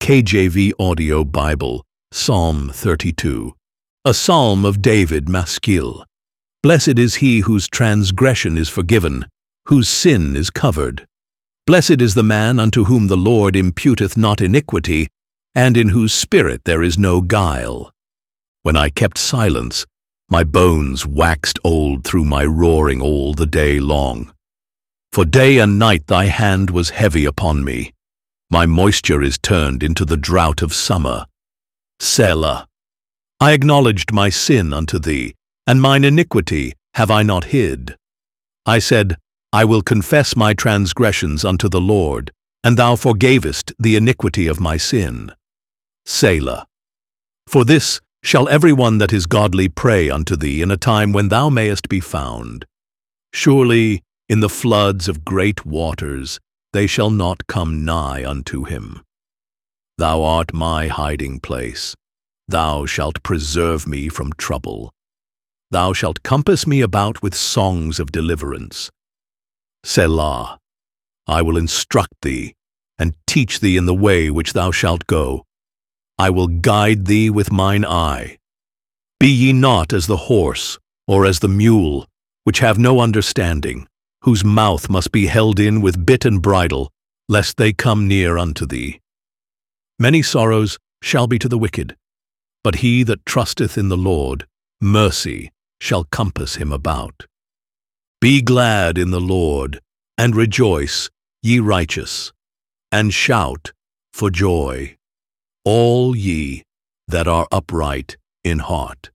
KJV Audio Bible, Psalm 32. A Psalm of David Maskil. Blessed is he whose transgression is forgiven, whose sin is covered. Blessed is the man unto whom the Lord imputeth not iniquity, and in whose spirit there is no guile. When I kept silence, my bones waxed old through my roaring all the day long. For day and night thy hand was heavy upon me. My moisture is turned into the drought of summer. Selah. I acknowledged my sin unto thee, and mine iniquity have I not hid. I said, I will confess my transgressions unto the Lord, and thou forgavest the iniquity of my sin. Selah. For this shall every one that is godly pray unto thee in a time when thou mayest be found. Surely in the floods of great waters they shall not come nigh unto him. Thou art my hiding place. Thou shalt preserve me from trouble. Thou shalt compass me about with songs of deliverance. Selah. I will instruct thee, and teach thee in the way which thou shalt go. I will guide thee with mine eye. Be ye not as the horse, or as the mule, which have no understanding, whose mouth must be held in with bit and bridle, lest they come near unto thee. Many sorrows shall be to the wicked, but he that trusteth in the Lord, mercy shall compass him about. Be glad in the Lord, and rejoice, ye righteous, and shout for joy, all ye that are upright in heart.